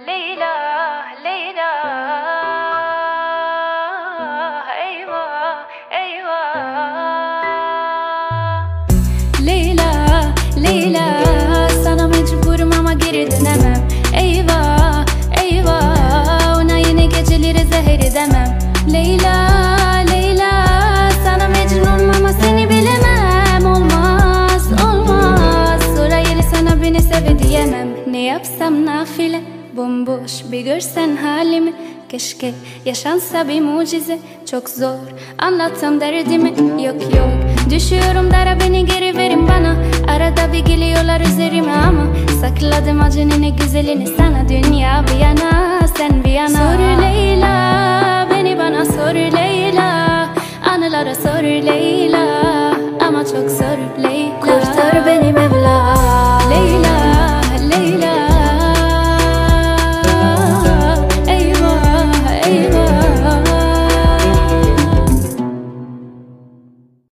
Leyla, Leyla, eyvah, eyvah. Leyla, Leyla, sana mecburum ama geri dönemem. Eyvah, eyvah, ona yeni geceleri zehir edemem. Leyla, Leyla, sana mecnunum ama seni bilemem. Olmaz, olmaz, sonra yeri sana beni sev diyemem. Ne yapsam nafile, bomboş bir görsen halimi. Keşke yaşansa bir mucize, çok zor anlatsam derdimi. Yok yok, düşüyorum dara, beni geri verin bana. Arada bir geliyorlar üzerime ama sakladım acının en güzelini sana. Dünya bir yana, sen bir yana. Sor Leyla, beni bana sor Leyla. Anılara sor Leyla, ama çok zor Leyla.